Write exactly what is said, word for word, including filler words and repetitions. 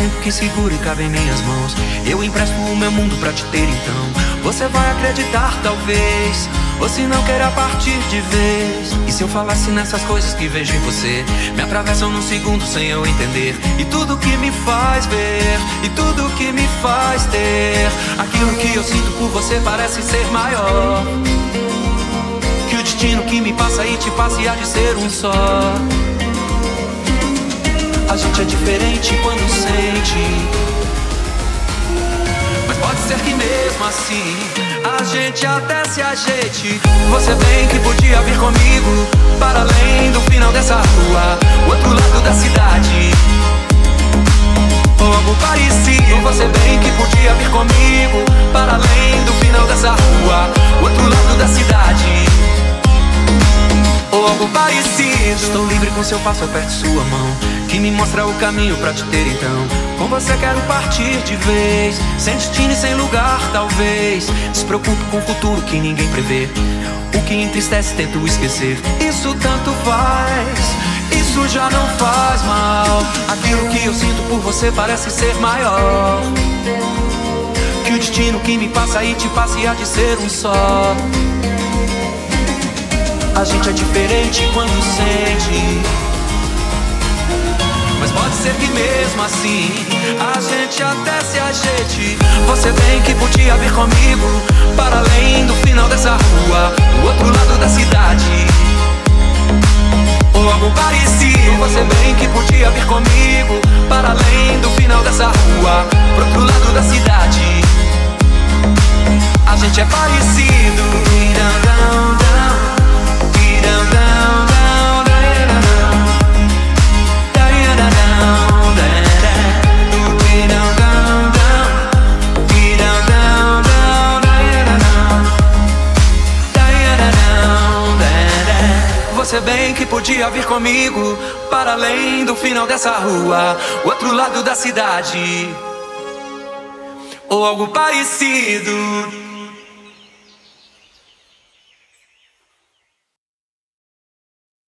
tempo que seguro e cabe em minhas mãos. Eu empresto o meu mundo pra te ter, então você vai acreditar talvez, ou se não queira partir de vez. E se eu falasse nessas coisas que vejo em você, me atravessam num segundo sem eu entender. E tudo que me faz ver, e tudo que me faz ter aquilo que eu sinto por você parece ser maior que o destino que me passa e te passa e há de ser um só. A gente é diferente quando sente, mas pode ser que mesmo assim a gente até se ajeite. Você bem que podia vir comigo para além do final dessa rua, o outro lado da cidade, ou algo parecido. Você bem que podia vir comigo para além do final dessa rua, o outro lado da cidade, ou algo parecido. Estou livre com seu passo, aperte sua mão, que me mostra o caminho pra te ter, então com você quero partir de vez, sem destino e sem lugar talvez. Despreocupe com o futuro que ninguém prevê, o que entristece tento esquecer. Isso tanto faz, isso já não faz mal. Aquilo que eu sinto por você parece ser maior que o destino que me passa e te passa e há de ser um só. A gente é diferente quando sente, mas pode ser que mesmo assim a gente até se ajeite. Você bem que podia vir comigo para além do final dessa rua, o outro lado da cidade, ou algo parecido. Você bem que podia vir comigo para além do final dessa rua, pro outro lado da cidade. A gente é parecido. Você bem que podia vir comigo para além do final dessa rua, o outro lado da cidade, ou algo parecido.